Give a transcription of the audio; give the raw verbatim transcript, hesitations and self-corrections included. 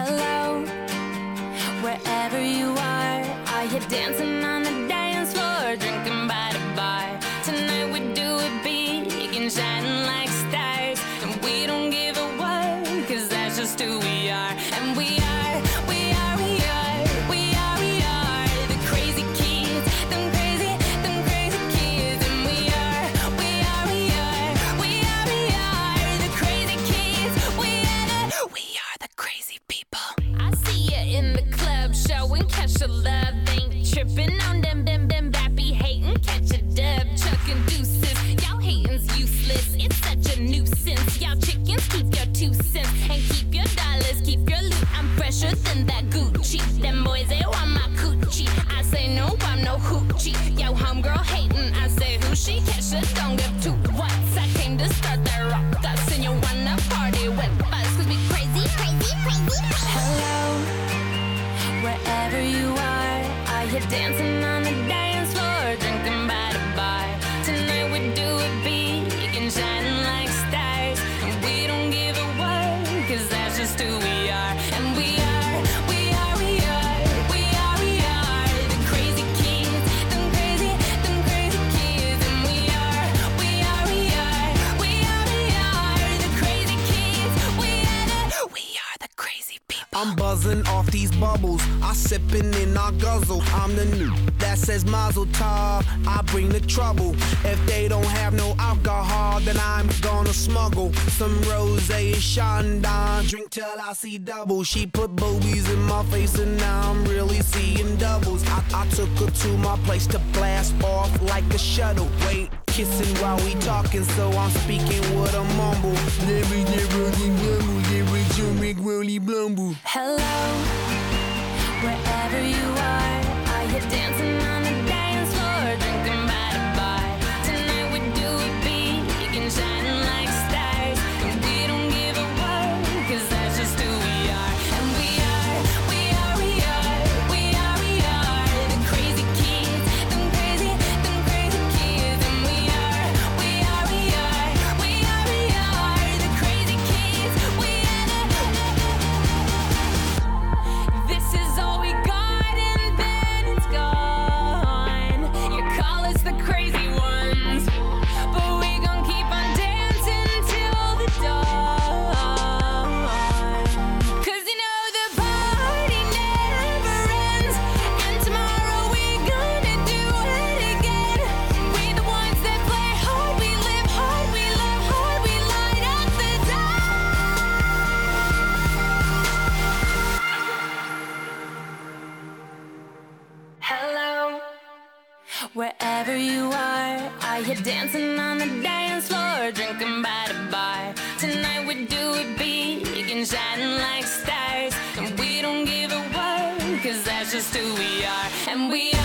Hello, wherever you are, are you dancing on the dance floor, drinking by the bar? Tonight we do it big and shining like stars, and we don't give a what, cause that's just who we are. And we are, we are, we are, we are, we are the crazy kids, them crazy, them crazy kids. And we are, we are, we are, we are, we are the crazy kids. We are the, we are the crazy people. I see you in the club, showing catch a love, ain't tripping on them, them, them bappy hating, catch a dub, chucking deuces. Y'all hating's useless, it's such a nuisance. Y'all chickens, keep your two cents and keep your dollars, keep your loot. I'm fresher than that Gucci. Them boys, they want my coochie. I say no, I'm no hoochie. Yo, homegirl hating, I say who she? Catch a don't give two what's. I came to start that rock us, and you wanna party with us, cause we crazy, crazy, crazy. Hello, wherever you are, are you dancing on the dance floor, drinking by the bar? Tonight we do it big and shining like stars, and we don't give a what, cause that's just who we are. And we are, we are, we are, we are, we are the crazy kids, them crazy, them crazy kids. And we are, we are, we are, we are, we are the crazy kids. We are the, we are the crazy people. I'm buzzing off these bubbles, I sippin' and I guzzle. I'm the new that says Mazel Tov, I bring the trouble. If they don't have no alcohol, then I'm gonna smuggle some rosé and Chandon. Drink till I see double. She put boobies in my face and now I'm really seeing doubles. I, I took her to my place to blast off like a shuttle. Wait, kissing while we talking, so I'm speaking with a mumble. Hello, wherever you are, are you dancing on the dance floor, drinking by the bar? Tonight we do it big and shining like stars, and we don't give a what, cause that's just who we are. And we are, we are, we are, we are, we are the crazy kids, them crazy, them crazy kids. And we are, we are, we are, we are, we are the crazy kids. We are the, this is all we got and then it's gone. You call us the crazy ones, but we gon' keep on dancing till the dawn. Cause you know the party never ends, and tomorrow we gonna do it again. We the ones that play hard, we live hard, we love hard, we light up the dark. Hello, wherever you are, are you dancing on the dance floor, drinking by the bar? Tonight we do it big and shining like stars, and we don't give a what, cause that's just who we are. And we are